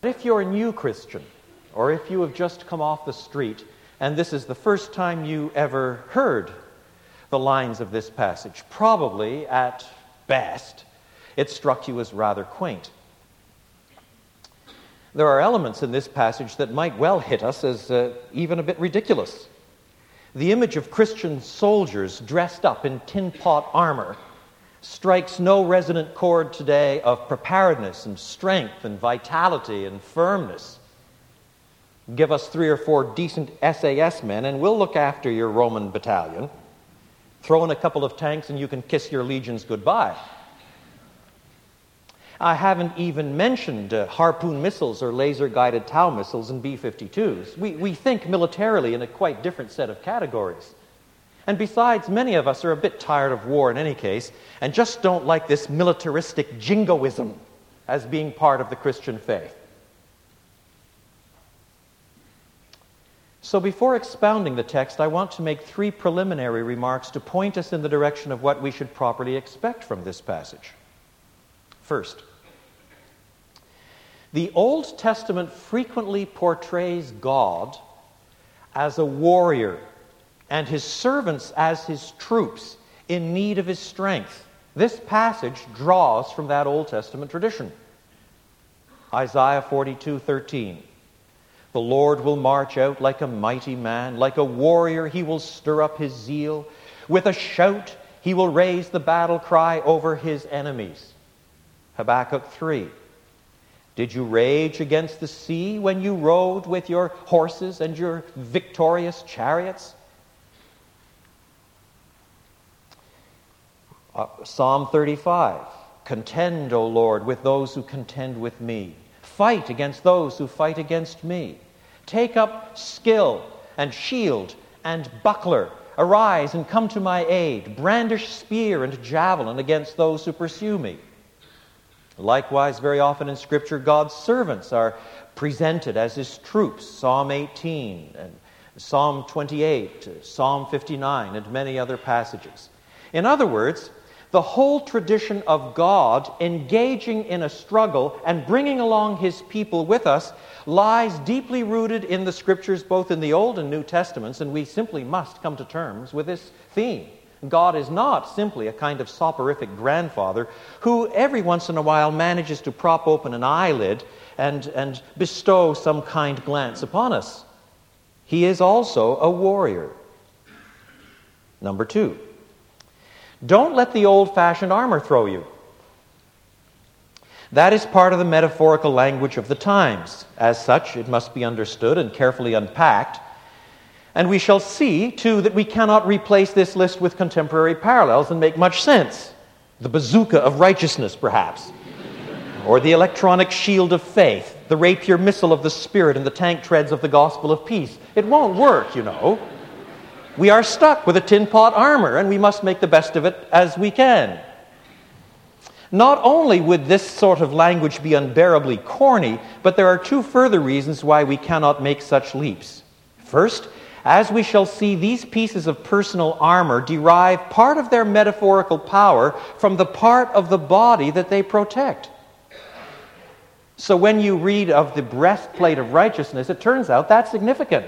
If you're a new Christian, or if you have just come off the street, and this is the first time you ever heard the lines of this passage, probably, at best, it struck you as rather quaint. There are elements in this passage that might well hit us as even a bit ridiculous. The image of Christian soldiers dressed up in tin pot armor strikes no resonant chord today of preparedness and strength and vitality and firmness. Give us 3 or 4 decent SAS men and we'll look after your Roman battalion. Throw in a couple of tanks and you can kiss your legions goodbye. I haven't even mentioned Harpoon missiles or laser-guided Tau missiles and B-52s. We think militarily in a quite different set of categories. And besides, many of us are a bit tired of war in any case and just don't like this militaristic jingoism as being part of the Christian faith. So before expounding the text, I want to make 3 preliminary remarks to point us in the direction of what we should properly expect from this passage. First, the Old Testament frequently portrays God as a warrior and his servants as his troops in need of his strength. This passage draws from that Old Testament tradition. Isaiah 42:13. The Lord will march out like a mighty man, like a warrior he will stir up his zeal. With a shout he will raise the battle cry over his enemies. Habakkuk 3. Did you rage against the sea when you rode with your horses and your victorious chariots? Psalm 35. Contend, O Lord, with those who contend with me. Fight against those who fight against me. Take up skill and shield and buckler. Arise and come to my aid. Brandish spear and javelin against those who pursue me. Likewise, very often in Scripture, God's servants are presented as his troops. Psalm 18 and Psalm 28, Psalm 59, and many other passages. In other words, the whole tradition of God engaging in a struggle and bringing along his people with us lies deeply rooted in the Scriptures, both in the Old and New Testaments, and we simply must come to terms with this theme. God is not simply a kind of soporific grandfather who every once in a while manages to prop open an eyelid and bestow some kind glance upon us. He is also a warrior. Number 2, don't let the old-fashioned armor throw you. That is part of the metaphorical language of the times. As such, it must be understood and carefully unpacked. And we shall see, too, that we cannot replace this list with contemporary parallels and make much sense. The bazooka of righteousness, perhaps. Or the electronic shield of faith, the rapier missile of the Spirit, and the tank treads of the gospel of peace. It won't work, you know. We are stuck with a tin pot armor, and we must make the best of it as we can. Not only would this sort of language be unbearably corny, but there are 2 further reasons why we cannot make such leaps. First, as we shall see, these pieces of personal armor derive part of their metaphorical power from the part of the body that they protect. So when you read of the breastplate of righteousness, it turns out that's significant.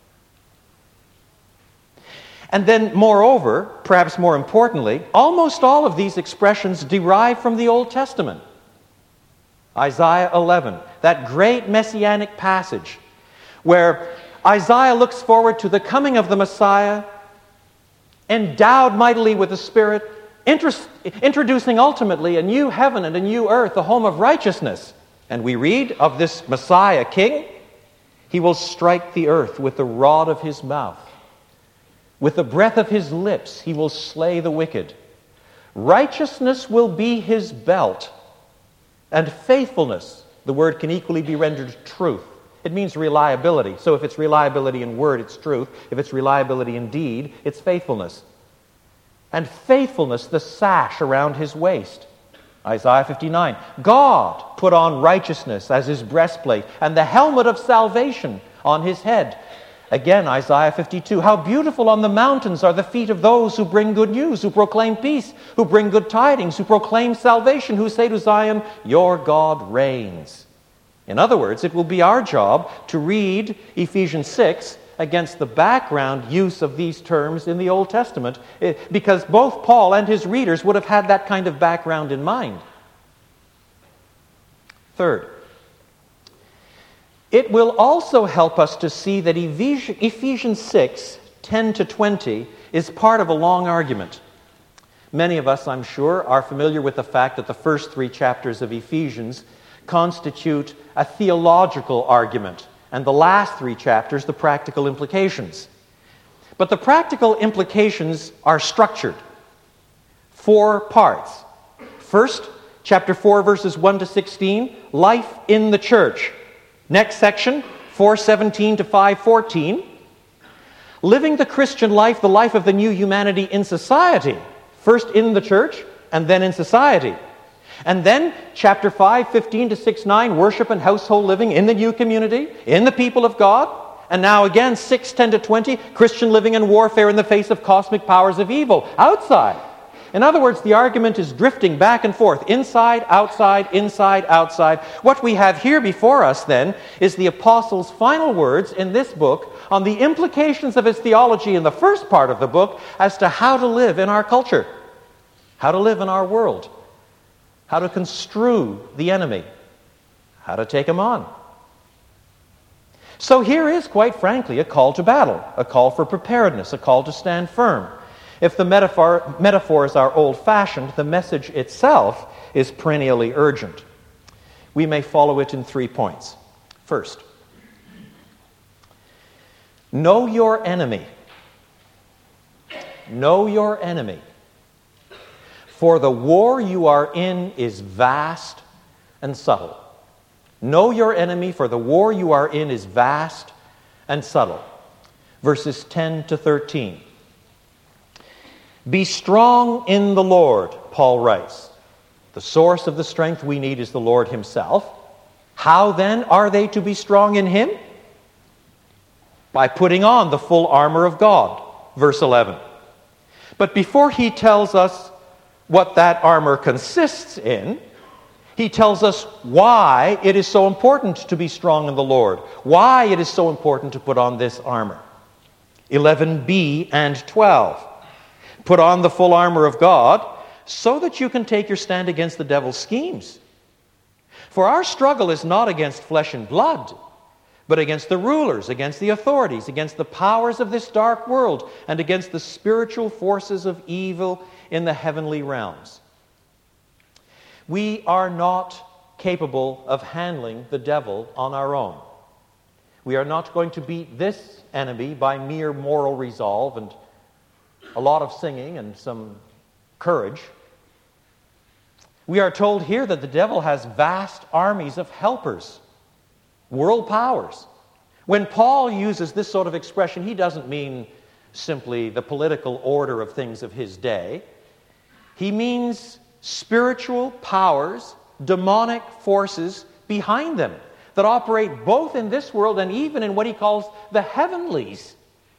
And then, moreover, perhaps more importantly, almost all of these expressions derive from the Old Testament. Isaiah 11, that great messianic passage where Isaiah looks forward to the coming of the Messiah, endowed mightily with the Spirit, introducing ultimately a new heaven and a new earth, the home of righteousness. And we read of this Messiah king, he will strike the earth with the rod of his mouth. With the breath of his lips, he will slay the wicked. Righteousness will be his belt, and faithfulness, the word can equally be rendered truth. It means reliability. So if it's reliability in word, it's truth. If it's reliability in deed, it's faithfulness. And faithfulness, the sash around his waist. Isaiah 59. God put on righteousness as his breastplate, and the helmet of salvation on his head. Again, Isaiah 52. How beautiful on the mountains are the feet of those who bring good news, who proclaim peace, who bring good tidings, who proclaim salvation, who say to Zion, your God reigns. In other words, it will be our job to read Ephesians 6 against the background use of these terms in the Old Testament, because both Paul and his readers would have had that kind of background in mind. Third, it will also help us to see that Ephesians 6, 10 to 20, is part of a long argument. Many of us, I'm sure, are familiar with the fact that the first 3 chapters of Ephesians constitute a theological argument, and the last 3 chapters, the practical implications. But the practical implications are structured. 4 parts. First, chapter 4, verses 1 to 16, life in the church. Next section, 4:17 to 5:14, living the Christian life, the life of the new humanity in society. First in the church, and then in society. And then, chapter 5, 15 to 6:9, worship and household living in the new community, in the people of God. And now again, 6, 10 to 20, Christian living and warfare in the face of cosmic powers of evil, outside. In other words, the argument is drifting back and forth, inside, outside, inside, outside. What we have here before us, then, is the apostle's final words in this book on the implications of his theology in the first part of the book as to how to live in our culture, how to live in our world, how to construe the enemy, how to take him on. So here is, quite frankly, a call to battle, a call for preparedness, a call to stand firm. If the metaphors are old-fashioned, the message itself is perennially urgent. We may follow it in 3 points. First, know your enemy. Know your enemy. For the war you are in is vast and subtle. Know your enemy, for the war you are in is vast and subtle. Verses 10 to 13. Be strong in the Lord, Paul writes. The source of the strength we need is the Lord himself. How then are they to be strong in him? By putting on the full armor of God, verse 11. But before he tells us what that armor consists in, he tells us why it is so important to be strong in the Lord, why it is so important to put on this armor. 11b and 12. Put on the full armor of God so that you can take your stand against the devil's schemes. For our struggle is not against flesh and blood, but against the rulers, against the authorities, against the powers of this dark world, and against the spiritual forces of evil in the heavenly realms. We are not capable of handling the devil on our own. We are not going to beat this enemy by mere moral resolve and a lot of singing and some courage. We are told here that the devil has vast armies of helpers, world powers. When Paul uses this sort of expression, he doesn't mean simply the political order of things of his day. He means spiritual powers, demonic forces behind them that operate both in this world and even in what he calls the heavenlies.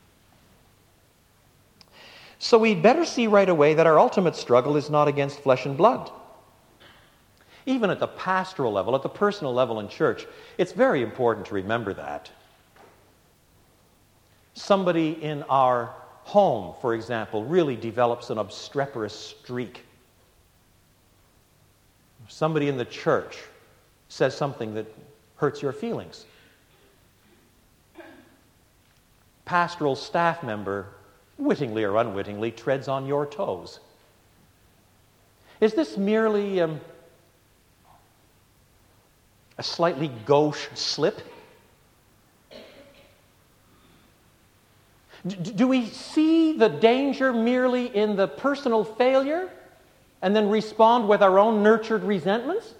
So we'd better see right away that our ultimate struggle is not against flesh and blood. Even at the pastoral level, at the personal level in church, it's very important to remember that. Somebody in our home, for example, really develops an obstreperous streak. Somebody in the church says something that hurts your feelings. Pastoral staff member, wittingly or unwittingly, treads on your toes. Is this merely a slightly gauche slip? Do we see the danger merely in the personal failure and then respond with our own nurtured resentments?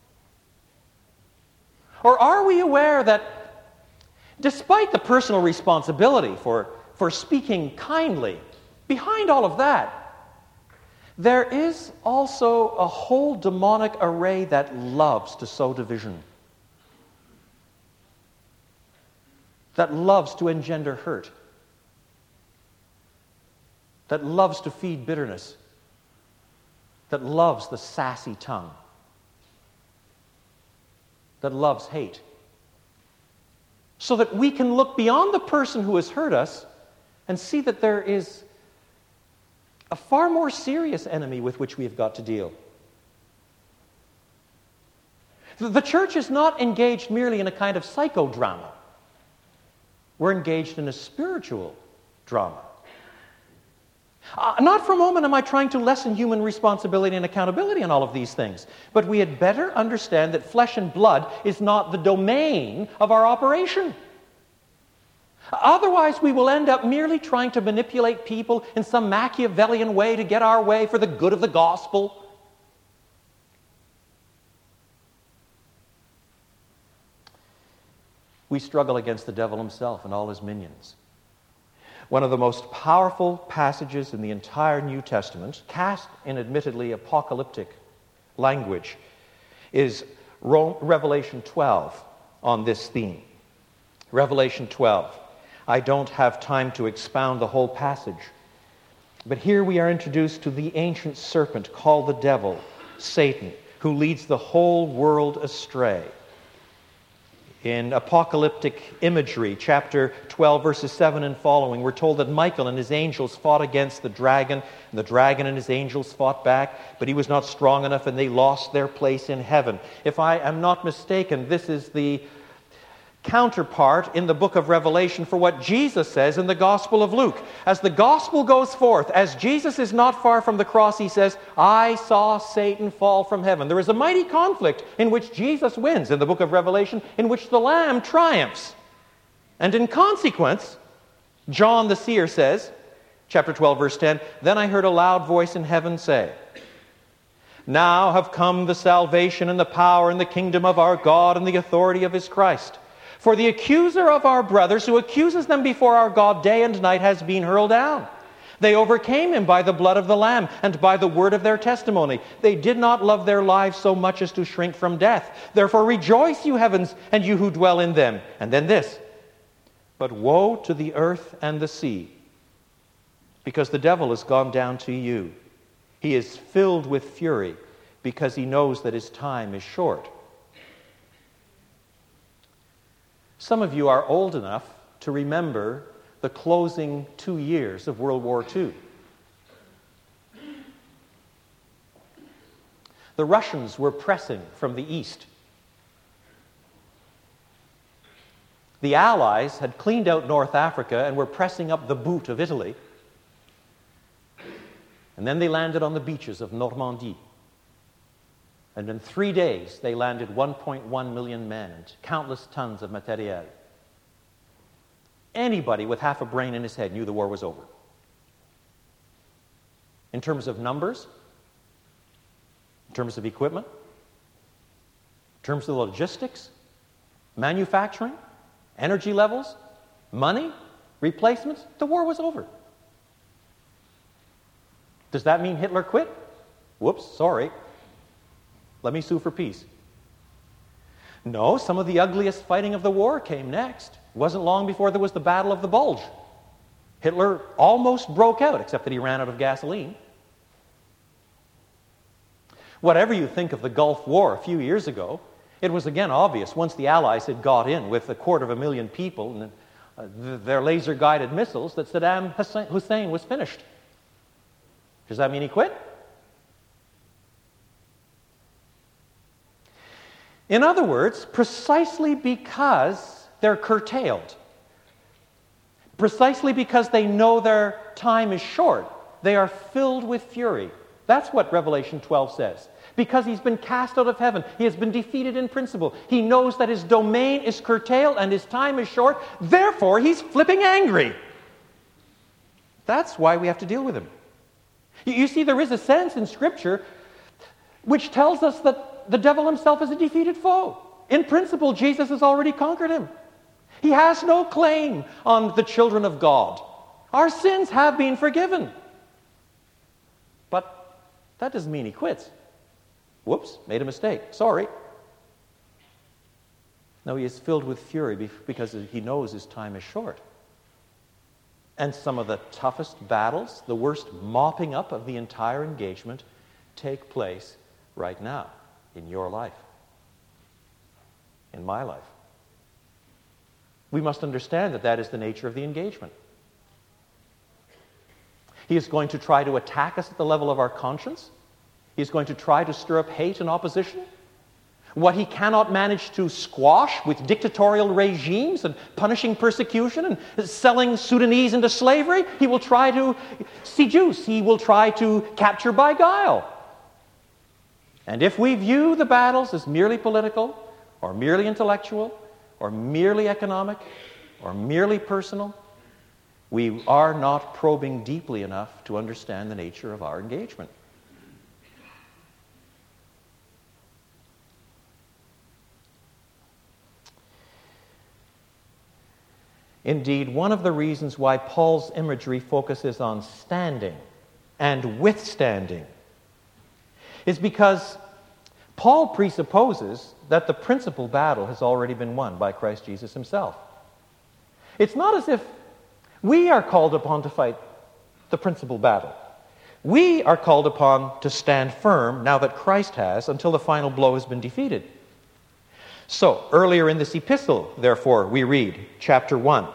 Or are we aware that despite the personal responsibility for speaking kindly, behind all of that, there is also a whole demonic array that loves to sow division, that loves to engender hurt, that loves to feed bitterness, that loves the sassy tongue, that loves hate, so that we can look beyond the person who has hurt us and see that there is a far more serious enemy with which we have got to deal. The church is not engaged merely in a kind of psychodrama. We're engaged in a spiritual drama. Not for a moment am I trying to lessen human responsibility and accountability on all of these things, but we had better understand that flesh and blood is not the domain of our operation. Otherwise, we will end up merely trying to manipulate people in some Machiavellian way to get our way for the good of the gospel. We struggle against the devil himself and all his minions. One of the most powerful passages in the entire New Testament, cast in admittedly apocalyptic language, is Revelation 12 on this theme. Revelation 12. I don't have time to expound the whole passage, but here we are introduced to the ancient serpent called the devil, Satan, who leads the whole world astray. In apocalyptic imagery, chapter 12, verses 7 and following, we're told that Michael and his angels fought against the dragon, and the dragon and his angels fought back, but he was not strong enough, and they lost their place in heaven. If I am not mistaken, this is the counterpart in the book of Revelation for what Jesus says in the Gospel of Luke. As the Gospel goes forth, as Jesus is not far from the cross, he says, I saw Satan fall from heaven. There is a mighty conflict in which Jesus wins in the book of Revelation, in which the Lamb triumphs. And in consequence, John the seer says, chapter 12, verse 10, Then I heard a loud voice in heaven say, Now have come the salvation and the power and the kingdom of our God and the authority of his Christ. For the accuser of our brothers, who accuses them before our God day and night, has been hurled down. They overcame him by the blood of the Lamb and by the word of their testimony. They did not love their lives so much as to shrink from death. Therefore rejoice, you heavens, and you who dwell in them. And then this, But woe to the earth and the sea, because the devil has gone down to you. He is filled with fury, because he knows that his time is short. Some of you are old enough to remember the closing 2 years of World War II. The Russians were pressing from the east. The Allies had cleaned out North Africa and were pressing up the boot of Italy. And then they landed on the beaches of Normandy. And in 3 days, they landed 1.1 million men and countless tons of materiel. Anybody with half a brain in his head knew the war was over. In terms of numbers, in terms of equipment, in terms of logistics, manufacturing, energy levels, money, replacements, the war was over. Does that mean Hitler quit? Whoops, sorry. Let me sue for peace. No, some of the ugliest fighting of the war came next. It wasn't long before there was the Battle of the Bulge. Hitler almost broke out, except that he ran out of gasoline. Whatever you think of the Gulf War a few years ago, it was again obvious once the Allies had got in with 250,000 people and their laser-guided missiles that Saddam Hussein was finished. Does that mean he quit? In other words, precisely because they're curtailed, precisely because they know their time is short, they are filled with fury. That's what Revelation 12 says. Because he's been cast out of heaven, he has been defeated in principle. He knows that his domain is curtailed and his time is short, therefore he's flipping angry. That's why we have to deal with him. You see, there is a sense in Scripture which tells us that the devil himself is a defeated foe. In principle, Jesus has already conquered him. He has no claim on the children of God. Our sins have been forgiven. But that doesn't mean he quits. Whoops, made a mistake. Sorry. No, he is filled with fury because he knows his time is short. And some of the toughest battles, the worst mopping up of the entire engagement, take place right now in your life. in my life. We must understand that that is the nature of the engagement. He is going to try to attack us at the level of our conscience. He is going to try to stir up hate and opposition. What he cannot manage to squash with dictatorial regimes and punishing persecution and selling Sudanese into slavery, he will try to seduce. He will try to capture by guile. And if we view the battles as merely political, or merely intellectual, or merely economic, or merely personal, we are not probing deeply enough to understand the nature of our engagement. Indeed, one of the reasons why Paul's imagery focuses on standing and withstanding is because Paul presupposes that the principal battle has already been won by Christ Jesus himself. It's not as if we are called upon to fight the principal battle. We are called upon to stand firm now that Christ has, until the final blow has been defeated. So, earlier in this epistle, therefore, we read, chapter 1.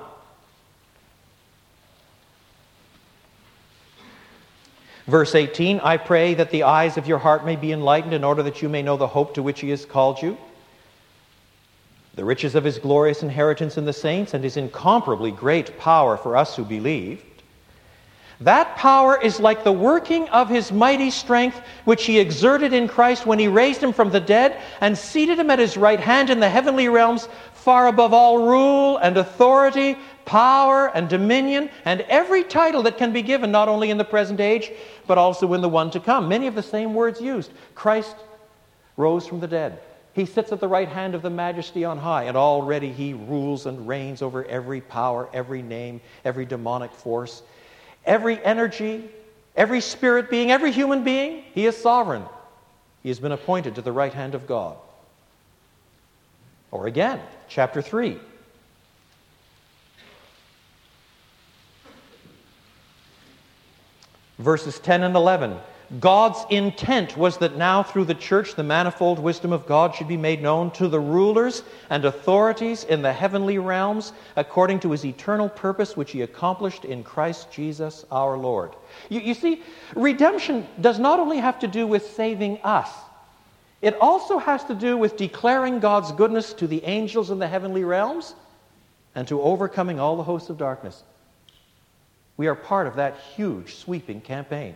Verse 18, I pray that the eyes of your heart may be enlightened in order that you may know the hope to which he has called you, the riches of his glorious inheritance in the saints, and his incomparably great power for us who believe. That power is like the working of his mighty strength, which he exerted in Christ when he raised him from the dead and seated him at his right hand in the heavenly realms, far above all rule and authority, power and dominion, and every title that can be given, not only in the present age, but also in the one to come. Many of the same words used. Christ rose from the dead. He sits at the right hand of the Majesty on high, and already he rules and reigns over every power, every name, every demonic force, every energy, every spirit being, every human being. He is sovereign. He has been appointed to the right hand of God. Or again, chapter 3. Verses 10 and 11. God's intent was that now through the church the manifold wisdom of God should be made known to the rulers and authorities in the heavenly realms according to his eternal purpose which he accomplished in Christ Jesus our Lord. You see, redemption does not only have to do with saving us. It also has to do with declaring God's goodness to the angels in the heavenly realms and to overcoming all the hosts of darkness. We are part of that huge, sweeping campaign.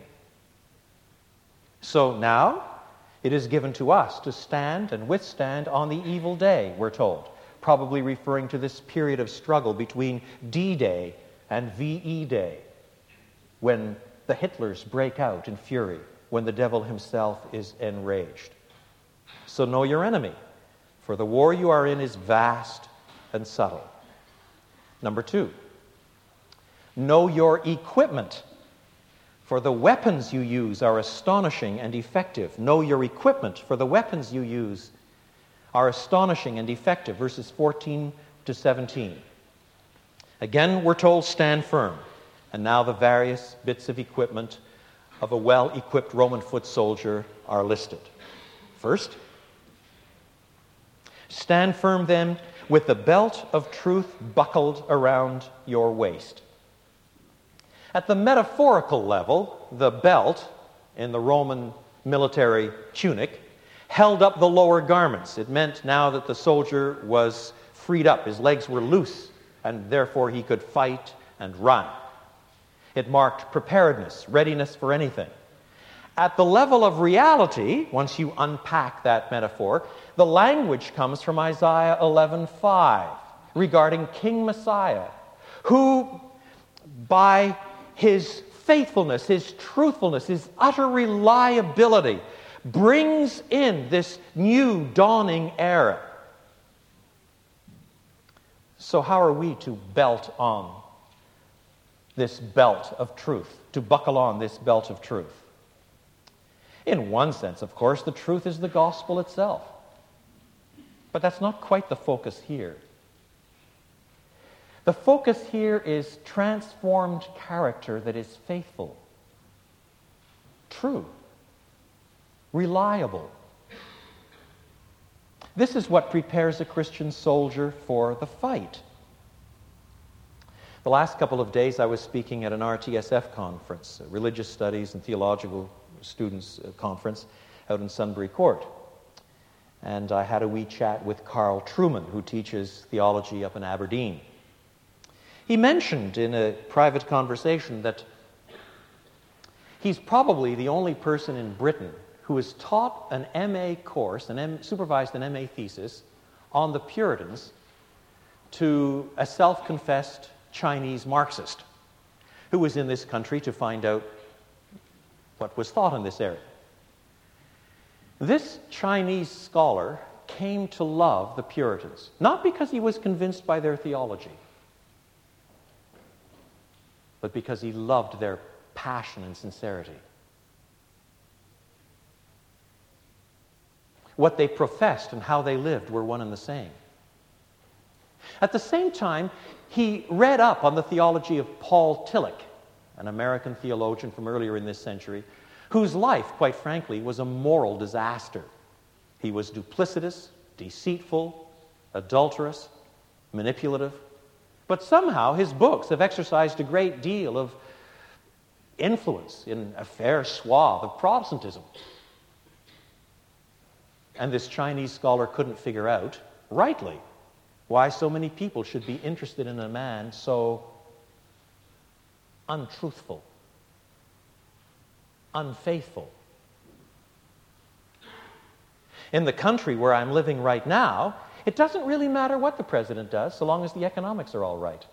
So now, it is given to us to stand and withstand on the evil day, we're told, probably referring to this period of struggle between D-Day and VE Day, when the Hitlers break out in fury, when the devil himself is enraged. So know your enemy, for the war you are in is vast and subtle. Number 2, know your equipment, for the weapons you use are astonishing and effective. Know your equipment, for the weapons you use are astonishing and effective. Verses 14 to 17. Again, we're told, stand firm. And now the various bits of equipment of a well-equipped Roman foot soldier are listed. First, stand firm then with the belt of truth buckled around your waist. At the metaphorical level, the belt in the Roman military tunic held up the lower garments. It meant now that the soldier was freed up. His legs were loose, and therefore he could fight and run. It marked preparedness, readiness for anything. At the level of reality, once you unpack that metaphor, the language comes from Isaiah 11:5 regarding King Messiah, who by his faithfulness, his truthfulness, his utter reliability brings in this new dawning era. So how are we to belt on this belt of truth, to buckle on this belt of truth? In one sense, of course, the truth is the gospel itself. But that's not quite the focus here. The focus here is transformed character that is faithful, true, reliable. This is what prepares a Christian soldier for the fight. The last couple of days I was speaking at an RTSF conference, a Religious Studies and Theological Students Conference out in Sunbury Court. And I had a wee chat with Carl Truman, who teaches theology up in Aberdeen. He mentioned in a private conversation that he's probably the only person in Britain who has taught an MA course, supervised an MA thesis on the Puritans to a self-confessed Chinese Marxist who was in this country to find out what was thought in this area. This Chinese scholar came to love the Puritans, not because he was convinced by their theology, but because he loved their passion and sincerity. What they professed and how they lived were one and the same. At the same time, he read up on the theology of Paul Tillich, an American theologian from earlier in this century, whose life, quite frankly, was a moral disaster. He was duplicitous, deceitful, adulterous, manipulative, but somehow his books have exercised a great deal of influence in a fair swath of Protestantism. And this Chinese scholar couldn't figure out, rightly, why so many people should be interested in a man so untruthful, unfaithful. In the country where I'm living right now, it doesn't really matter what the president does, so long as the economics are all right.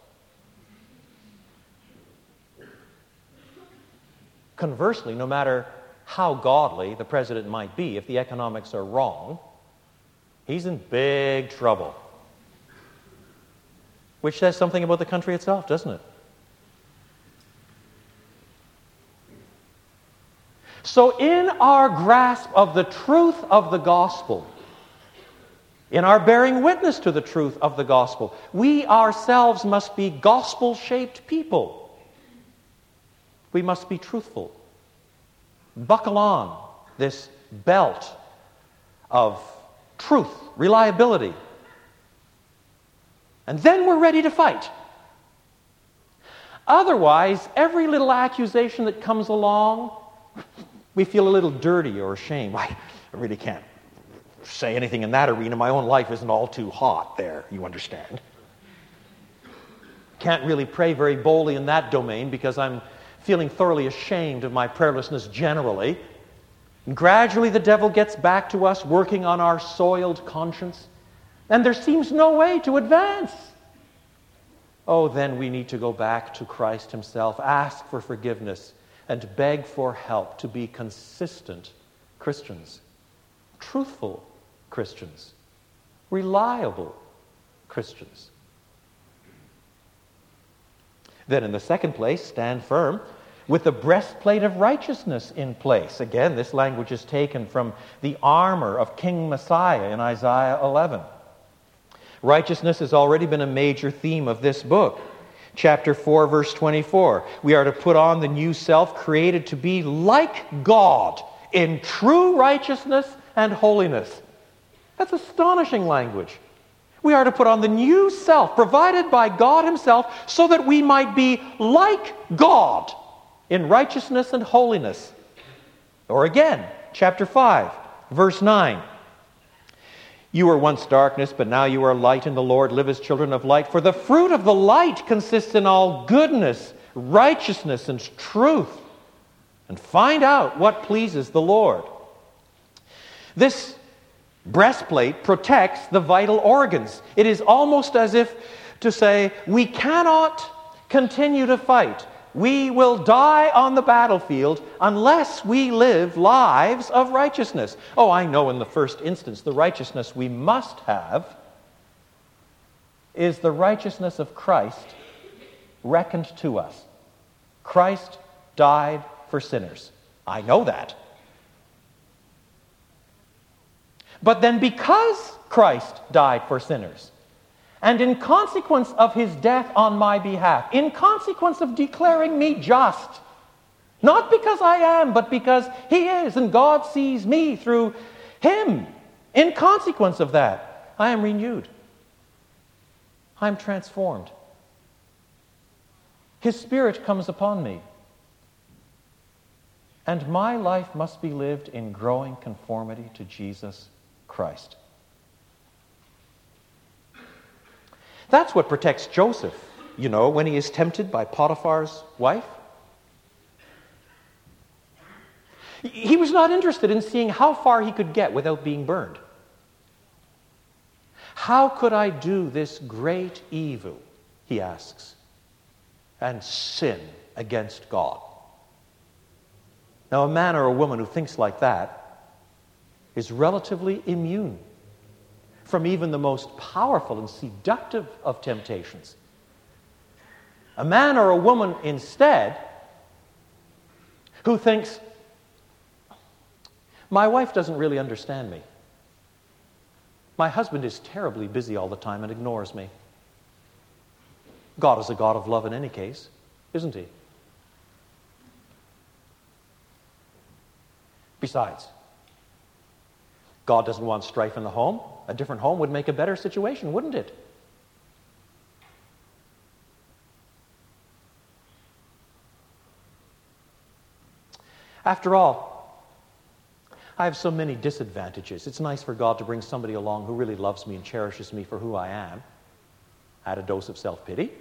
Conversely, no matter how godly the president might be, if the economics are wrong, he's in big trouble. Which says something about the country itself, doesn't it? So in our grasp of the truth of the gospel, in our bearing witness to the truth of the gospel, we ourselves must be gospel-shaped people. We must be truthful. Buckle on this belt of truth, reliability. And then we're ready to fight. Otherwise, every little accusation that comes along, we feel a little dirty or ashamed. I really can't say anything in that arena. My own life isn't all too hot there, you understand. Can't really pray very boldly in that domain because I'm feeling thoroughly ashamed of my prayerlessness generally. And gradually the devil gets back to us, working on our soiled conscience, and there seems no way to advance. Oh, then we need to go back to Christ himself, ask for forgiveness, and beg for help to be consistent Christians, truthful Christians, reliable Christians. Then in the second place, stand firm with the breastplate of righteousness in place. Again, this language is taken from the armor of King Messiah in Isaiah 11. Righteousness has already been a major theme of this book. Chapter 4, verse 24. We are to put on the new self, created to be like God in true righteousness and holiness. That's astonishing language. We are to put on the new self, provided by God himself, so that we might be like God in righteousness and holiness. Or again, chapter 5, verse 9. You were once darkness, but now you are light in the Lord. Live as children of light. For the fruit of the light consists in all goodness, righteousness, and truth. And find out what pleases the Lord. This breastplate protects the vital organs. It is almost as if to say, we cannot continue to fight. We will die on the battlefield unless we live lives of righteousness. Oh, I know in the first instance, the righteousness we must have is the righteousness of Christ reckoned to us. Christ died for sinners. I know that. But then because Christ died for sinners, and in consequence of his death on my behalf, in consequence of declaring me just, not because I am, but because he is, and God sees me through him, In consequence of that, I am renewed. I am transformed. His Spirit comes upon me. And my life must be lived in growing conformity to Jesus Christ. That's what protects Joseph, when he is tempted by Potiphar's wife. He was not interested in seeing how far he could get without being burned. How could I do this great evil, he asks, and sin against God? Now, a man or a woman who thinks like that is relatively immune from even the most powerful and seductive of temptations. A man or a woman, instead, who thinks, my wife doesn't really understand me. My husband is terribly busy all the time and ignores me. God is a God of love in any case, isn't he? Besides, God doesn't want strife in the home. A different home would make a better situation, wouldn't it? After all, I have so many disadvantages. It's nice for God to bring somebody along who really loves me and cherishes me for who I am. Add a dose of self-pity.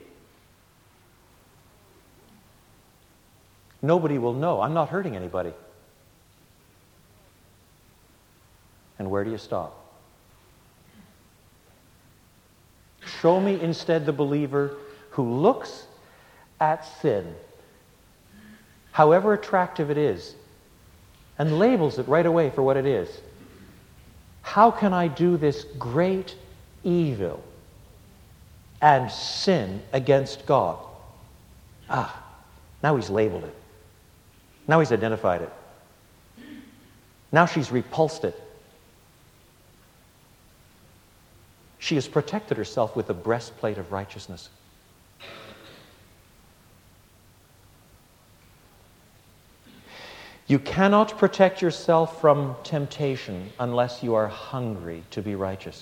Nobody will know. I'm not hurting anybody. And where do you stop? Show me instead the believer who looks at sin, however attractive it is, and labels it right away for what it is. How can I do this great evil and sin against God? Now he's labeled it. Now he's identified it. Now she's repulsed it. She has protected herself with the breastplate of righteousness. You cannot protect yourself from temptation unless you are hungry to be righteous.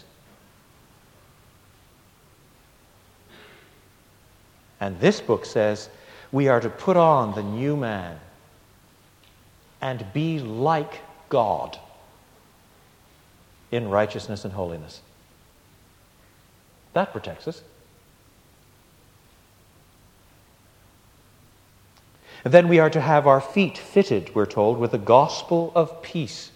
And this book says we are to put on the new man and be like God in righteousness and holiness. That protects us. And then we are to have our feet fitted, we're told, with the gospel of peace.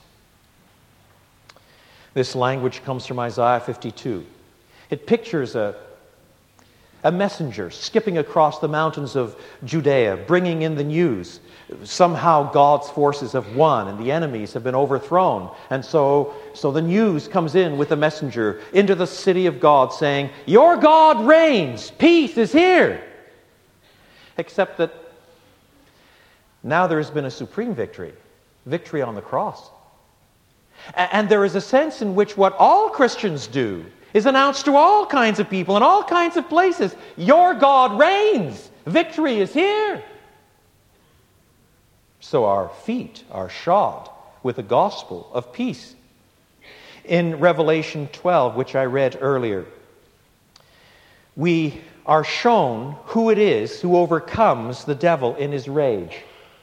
This language comes from Isaiah 52. It pictures a messenger skipping across the mountains of Judea, bringing in the news. Somehow God's forces have won and the enemies have been overthrown. And so the news comes in with the messenger into the city of God saying, your God reigns, peace is here. Except that now there has been a supreme victory on the cross. And there is a sense in which what all Christians do is announced to all kinds of people in all kinds of places. Your God reigns. Victory is here. So our feet are shod with the gospel of peace. In Revelation 12, which I read earlier, we are shown who it is who overcomes the devil in his rage.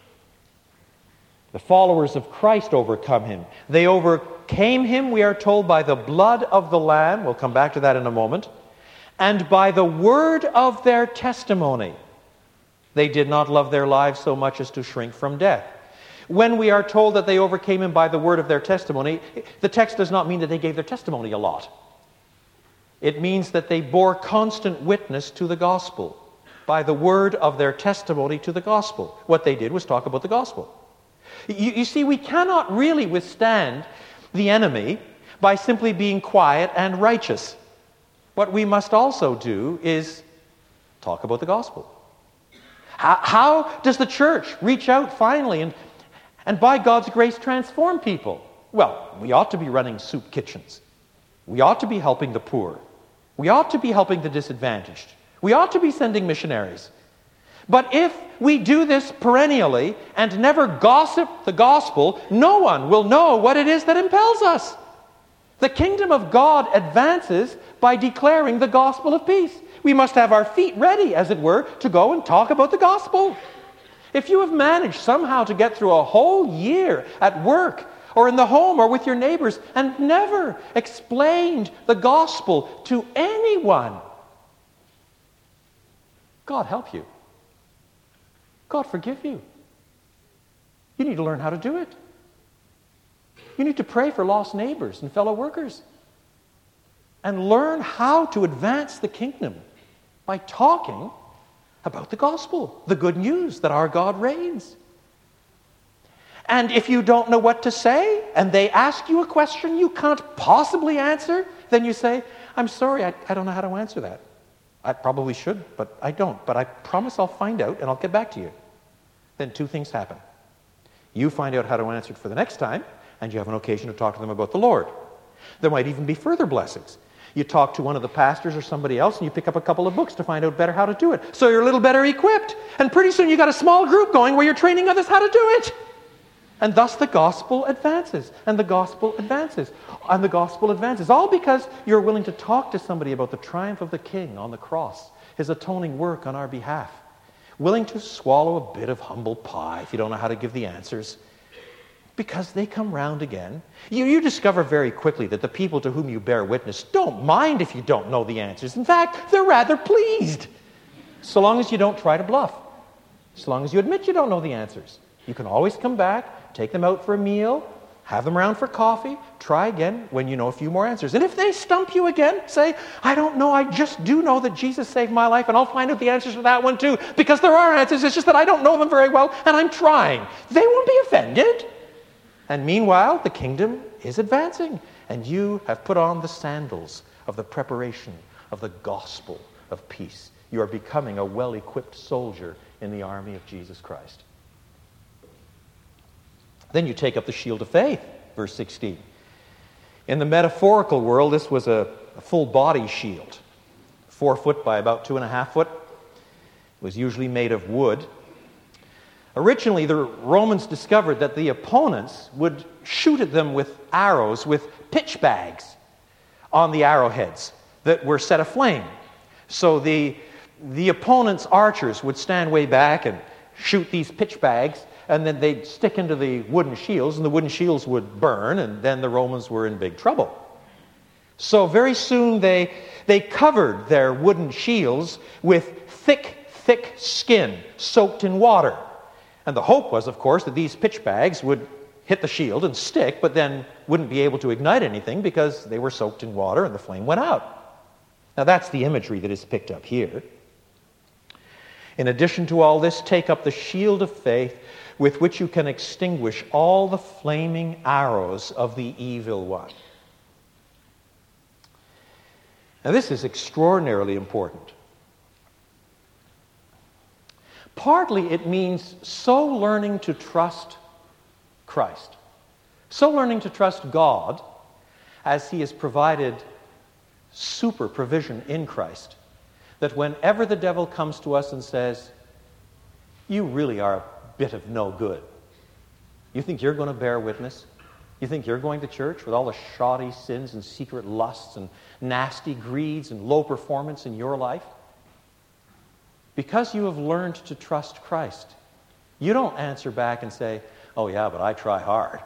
The followers of Christ overcome him. They overcame him, we are told, by the blood of the Lamb. We'll come back to that in a moment. And by the word of their testimony. They did not love their lives so much as to shrink from death. When we are told that they overcame him by the word of their testimony, the text does not mean that they gave their testimony a lot. It means that they bore constant witness to the gospel by the word of their testimony to the gospel. What they did was talk about the gospel. You see, we cannot really withstand the enemy by simply being quiet and righteous. What we must also do is talk about the gospel. How does the church reach out finally and by God's grace transform people? Well, we ought to be running soup kitchens. We ought to be helping the poor. We ought to be helping the disadvantaged. We ought to be sending missionaries. But if we do this perennially and never gossip the gospel, no one will know what it is that impels us. The kingdom of God advances by declaring the gospel of peace. We must have our feet ready, as it were, to go and talk about the gospel. If you have managed somehow to get through a whole year at work or in the home or with your neighbors and never explained the gospel to anyone, God help you. God forgive you. You need to learn how to do it. You need to pray for lost neighbors and fellow workers and learn how to advance the kingdom by talking about the gospel, the good news that our God reigns. And if you don't know what to say and they ask you a question you can't possibly answer, then you say, I'm sorry, I don't know how to answer that. I probably should, but I don't. But I promise I'll find out and I'll get back to you. Then two things happen. You find out how to answer it for the next time, and you have an occasion to talk to them about the Lord. There might even be further blessings. You talk to one of the pastors or somebody else, and you pick up a couple of books to find out better how to do it. So you're a little better equipped. And pretty soon you got a small group going where you're training others how to do it. And thus the gospel advances, and the gospel advances, and the gospel advances. All because you're willing to talk to somebody about the triumph of the King on the cross, his atoning work on our behalf. Willing to swallow a bit of humble pie if you don't know how to give the answers. Because they come round again. You discover very quickly that the people to whom you bear witness don't mind if you don't know the answers. In fact, they're rather pleased. So long as you don't try to bluff. So long as you admit you don't know the answers. You can always come back, take them out for a meal, have them around for coffee, try again when you know a few more answers. And if they stump you again, say, I don't know, I just do know that Jesus saved my life, and I'll find out the answers to that one too, because there are answers, it's just that I don't know them very well, and I'm trying. They won't be offended. And meanwhile, the kingdom is advancing, and you have put on the sandals of the preparation of the gospel of peace. You are becoming a well-equipped soldier in the army of Jesus Christ. Then you take up the shield of faith, verse 16. In the metaphorical world, this was a full-body shield, 4 foot by about 2.5 foot. It was usually made of wood. Originally, the Romans discovered that the opponents would shoot at them with arrows, with pitch bags on the arrowheads that were set aflame. So the opponent's archers would stand way back and shoot these pitch bags, and then they'd stick into the wooden shields, and the wooden shields would burn, and then the Romans were in big trouble. So very soon they covered their wooden shields with thick skin soaked in water. And the hope was, of course, that these pitch bags would hit the shield and stick, but then wouldn't be able to ignite anything because they were soaked in water and the flame went out. Now that's the imagery that is picked up here. In addition to all this, take up the shield of faith with which you can extinguish all the flaming arrows of the evil one. Now this is extraordinarily important. Partly it means so learning to trust Christ, so learning to trust God as He has provided super provision in Christ, that whenever the devil comes to us and says, you really are a bit of no good. You think you're going to bear witness? You think you're going to church with all the shoddy sins and secret lusts and nasty greeds and low performance in your life? Because you have learned to trust Christ, you don't answer back and say, oh yeah, but I try hard.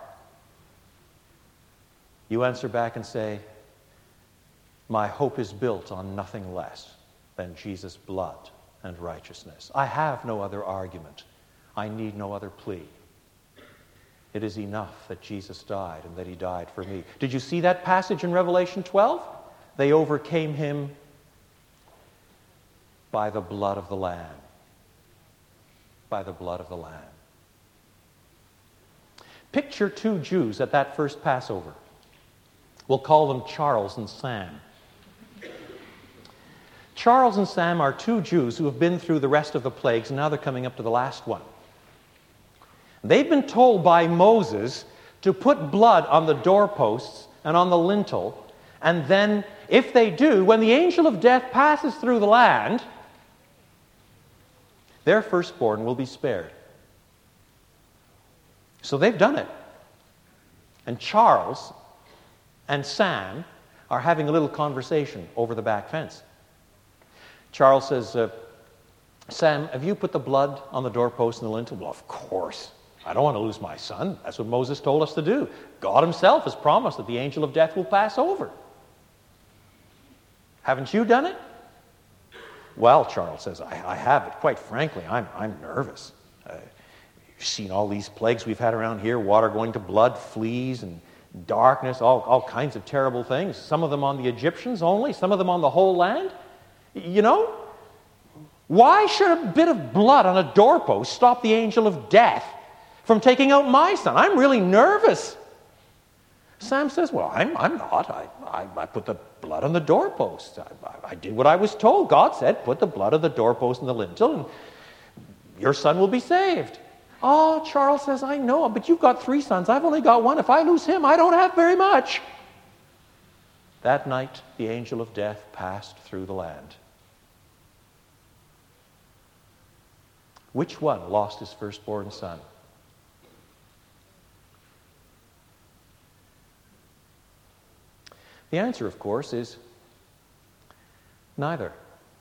You answer back and say, my hope is built on nothing less than Jesus' blood and righteousness. I have no other argument. I need no other plea. It is enough that Jesus died and that He died for me. Did you see that passage in Revelation 12? They overcame Him by the blood of the Lamb. By the blood of the Lamb. Picture two Jews at that first Passover. We'll call them Charles and Sam. Charles and Sam are two Jews who have been through the rest of the plagues, and now they're coming up to the last one. They've been told by Moses to put blood on the doorposts and on the lintel, and then, if they do, when the angel of death passes through the land, their firstborn will be spared. So they've done it. And Charles and Sam are having a little conversation over the back fence. Charles says, Sam, have you put the blood on the doorpost and the lintel? Well, of course. I don't want to lose my son. That's what Moses told us to do. God himself has promised that the angel of death will pass over. Haven't you done it? Well, Charles says, I have, but quite frankly, I'm nervous. You've seen all these plagues we've had around here, water going to blood, fleas, and darkness, all kinds of terrible things. Some of them on the Egyptians only, some of them on the whole land. You know, why should a bit of blood on a doorpost stop the angel of death from taking out my son? I'm really nervous. Sam says, well, I'm not. I put the blood on the doorpost. I did what I was told. God said, put the blood of the doorpost in the lintel and your son will be saved. Oh, Charles says, I know, but you've got 3 sons. I've only got 1. If I lose him, I don't have very much. That night, the angel of death passed through the land. Which one lost his firstborn son? The answer, of course, is neither.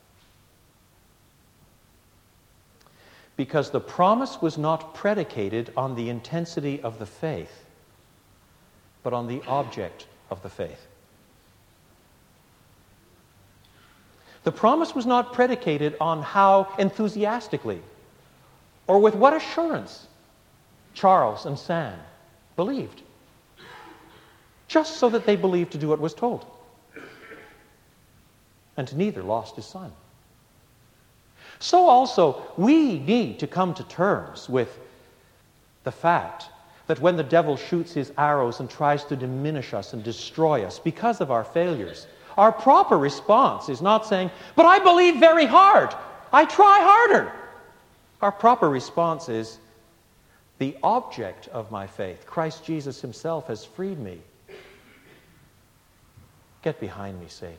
Because the promise was not predicated on the intensity of the faith, but on the object of the faith. The promise was not predicated on how enthusiastically or with what assurance Charles and Sam believed, just so that they believed to do what was told. And neither lost his son. So also, we need to come to terms with the fact that when the devil shoots his arrows and tries to diminish us and destroy us because of our failures, our proper response is not saying, but I believe very hard. I try harder. Our proper response is, the object of my faith, Christ Jesus himself, has freed me. Get behind me, Satan.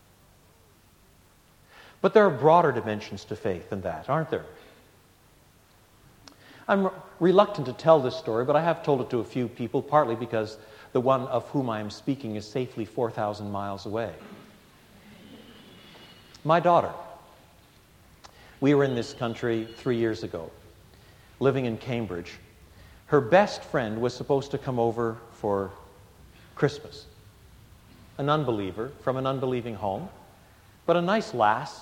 But there are broader dimensions to faith than that, aren't there? I'm reluctant to tell this story, but I have told it to a few people, partly because the one of whom I am speaking is safely 4,000 miles away. My daughter. We were in this country 3 years ago, living in Cambridge. Her best friend was supposed to come over for Christmas. An unbeliever from an unbelieving home, but a nice lass,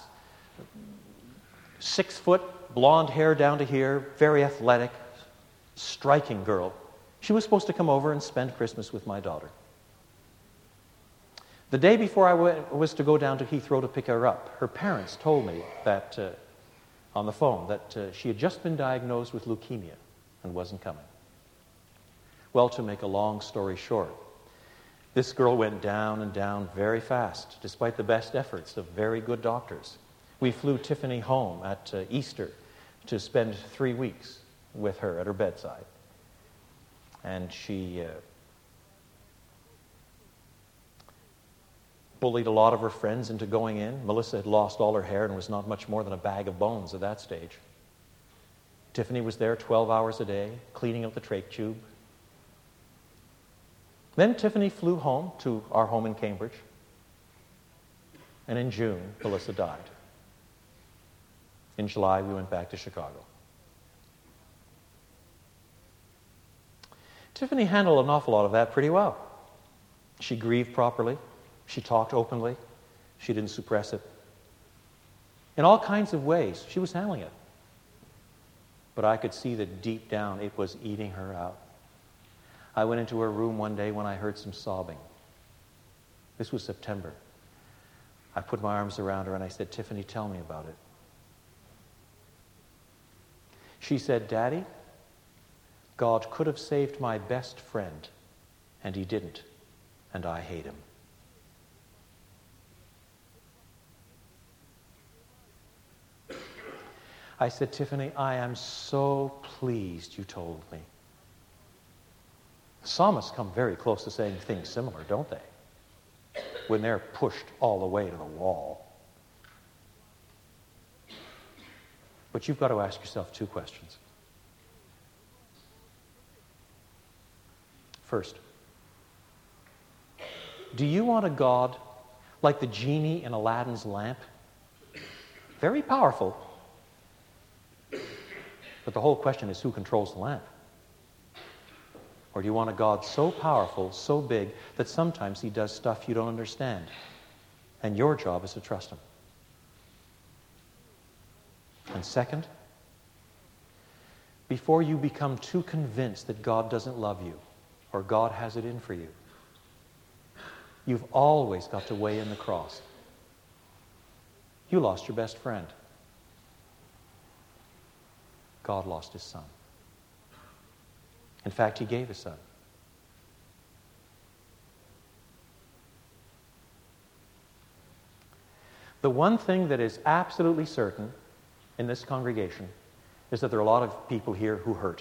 6 foot, blonde hair down to here, very athletic, striking girl. She was supposed to come over and spend Christmas with my daughter. The day before I was to go down to Heathrow to pick her up, her parents told me that on the phone that she had just been diagnosed with leukemia and wasn't coming. Well, to make a long story short, this girl went down and down very fast, despite the best efforts of very good doctors. We flew Tiffany home at Easter to spend 3 weeks with her at her bedside. And she bullied a lot of her friends into going in. Melissa had lost all her hair and was not much more than a bag of bones at that stage. Tiffany was there 12 hours a day, cleaning out the trach tube. Then Tiffany flew home to our home in Cambridge. And in June, Melissa died. In July, we went back to Chicago. Tiffany handled an awful lot of that pretty well. She grieved properly. She talked openly. She didn't suppress it. In all kinds of ways, she was handling it. But I could see that deep down it was eating her out. I went into her room one day when I heard some sobbing. This was September. I put my arms around her and I said, Tiffany, tell me about it. She said, Daddy, God could have saved my best friend, and he didn't, and I hate him. I said, Tiffany, I am so pleased you told me. The psalmists come very close to saying things similar, don't they? When they're pushed all the way to the wall. But you've got to ask yourself 2 questions. First, Do you want a God like the genie in Aladdin's lamp? Very powerful. But the whole question is, who controls the lamp? Or do you want a God so powerful, so big, that sometimes he does stuff you don't understand? And your job is to trust him. And second, before you become too convinced that God doesn't love you or God has it in for you, you've always got to weigh in the cross. You lost your best friend. God lost his son. In fact, he gave his son. The one thing that is absolutely certain in this congregation is that there are a lot of people here who hurt.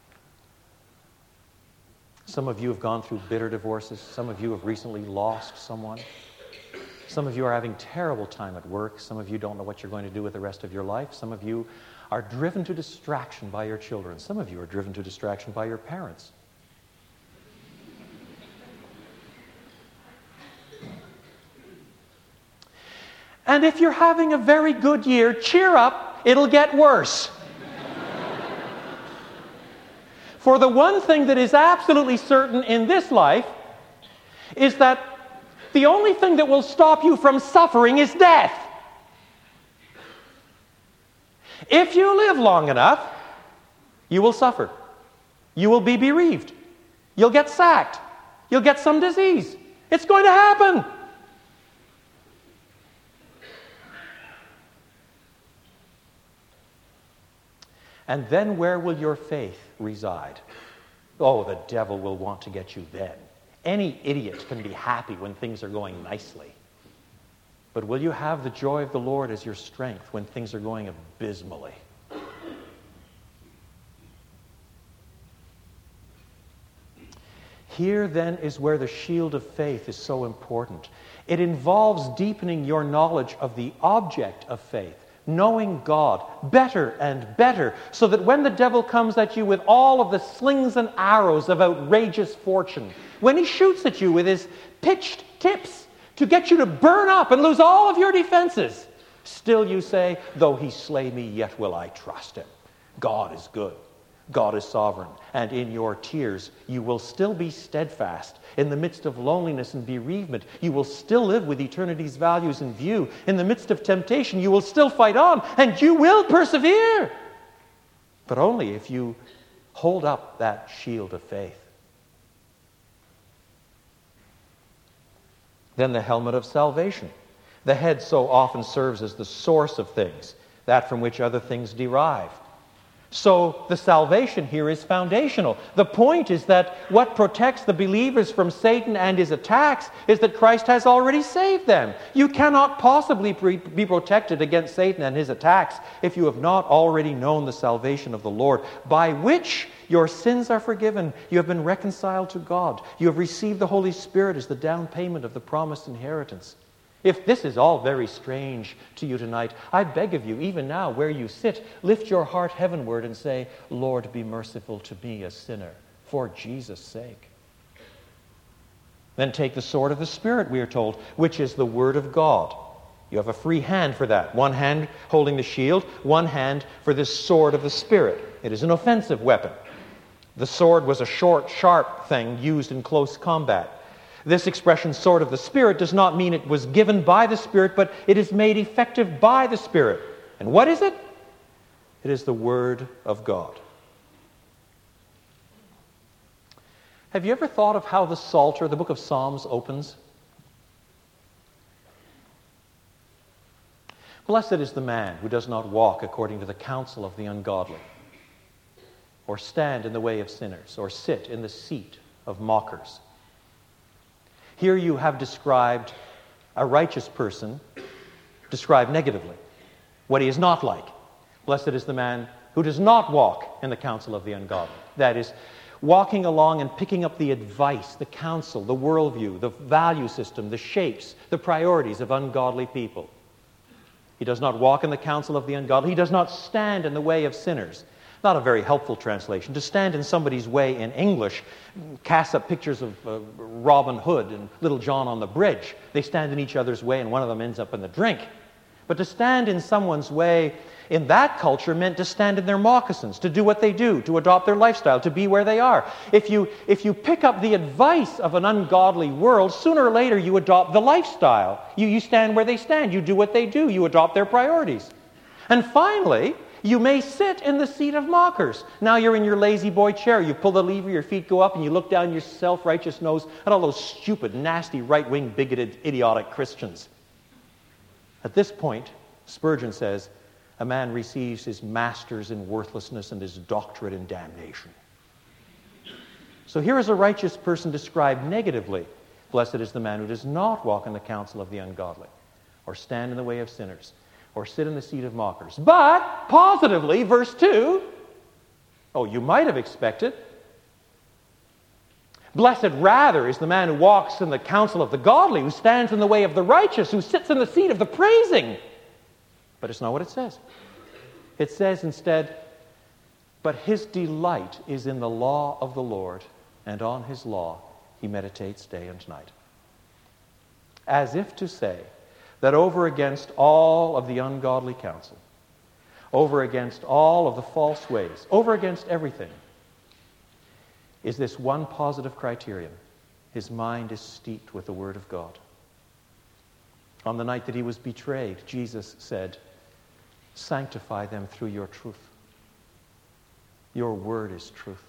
Some of you have gone through bitter divorces. Some of you have recently lost someone. Some of you are having terrible time at work. Some of you don't know what you're going to do with the rest of your life. Some of you are driven to distraction by your children. Some of you are driven to distraction by your parents. And if you're having a very good year, cheer up, it'll get worse. For the one thing that is absolutely certain in this life is that the only thing that will stop you from suffering is death. If you live long enough, you will suffer. You will be bereaved. You'll get sacked. You'll get some disease. It's going to happen. And then where will your faith reside? Oh, the devil will want to get you then. Any idiot can be happy when things are going nicely. But will you have the joy of the Lord as your strength when things are going abysmally? Here then is where the shield of faith is so important. It involves deepening your knowledge of the object of faith, knowing God better and better, so that when the devil comes at you with all of the slings and arrows of outrageous fortune, when he shoots at you with his pitched tips to get you to burn up and lose all of your defenses, still you say, though he slay me, yet will I trust him. God is good. God is sovereign. And in your tears, you will still be steadfast. In the midst of loneliness and bereavement, you will still live with eternity's values in view. In the midst of temptation, you will still fight on, and you will persevere. But only if you hold up that shield of faith. Then the helmet of salvation. The head so often serves as the source of things, that from which other things derive. So the salvation here is foundational. The point is that what protects the believers from Satan and his attacks is that Christ has already saved them. You cannot possibly be protected against Satan and his attacks if you have not already known the salvation of the Lord, by which your sins are forgiven. You have been reconciled to God. You have received the Holy Spirit as the down payment of the promised inheritance. If this is all very strange to you tonight, I beg of you, even now where you sit, lift your heart heavenward and say, Lord, be merciful to me, a sinner, for Jesus' sake. Then take the sword of the Spirit, we are told, which is the Word of God. You have a free hand for that. One hand holding the shield, one hand for this sword of the Spirit. It is an offensive weapon. The sword was a short, sharp thing used in close combat. This expression, sword of the Spirit, does not mean it was given by the Spirit, but it is made effective by the Spirit. And what is it? It is the Word of God. Have you ever thought of how the Psalter, the book of Psalms, opens? Blessed is the man who does not walk according to the counsel of the ungodly, or stand in the way of sinners, or sit in the seat of mockers. Here you have described a righteous person, described negatively, what he is not like. Blessed is the man who does not walk in the counsel of the ungodly. That is, walking along and picking up the advice, the counsel, the worldview, the value system, the shapes, the priorities of ungodly people. He does not walk in the counsel of the ungodly. He does not stand in the way of sinners. Not a very helpful translation. To stand in somebody's way in English casts up pictures of Robin Hood and Little John on the bridge. They stand in each other's way and one of them ends up in the drink. But to stand in someone's way in that culture meant to stand in their moccasins, to do what they do, to adopt their lifestyle, to be where they are. If you pick up the advice of an ungodly world, sooner or later you adopt the lifestyle. You stand where they stand. You do what they do. You adopt their priorities. And finally, you may sit in the seat of mockers. Now you're in your lazy boy chair. You pull the lever, your feet go up, and you look down your self-righteous nose at all those stupid, nasty, right-wing, bigoted, idiotic Christians. At this point, Spurgeon says, a man receives his masters in worthlessness and his doctorate in damnation. So here is a righteous person described negatively. Blessed is the man who does not walk in the counsel of the ungodly, or stand in the way of sinners, or sit in the seat of mockers. But, positively, verse 2, you might have expected, blessed rather is the man who walks in the counsel of the godly, who stands in the way of the righteous, who sits in the seat of the praising. But it's not what it says. It says instead, but his delight is in the law of the Lord, and on his law he meditates day and night. As if to say that over against all of the ungodly counsel, over against all of the false ways, over against everything, is this one positive criterion. His mind is steeped with the Word of God. On the night that he was betrayed, Jesus said, sanctify them through your truth. Your word is truth.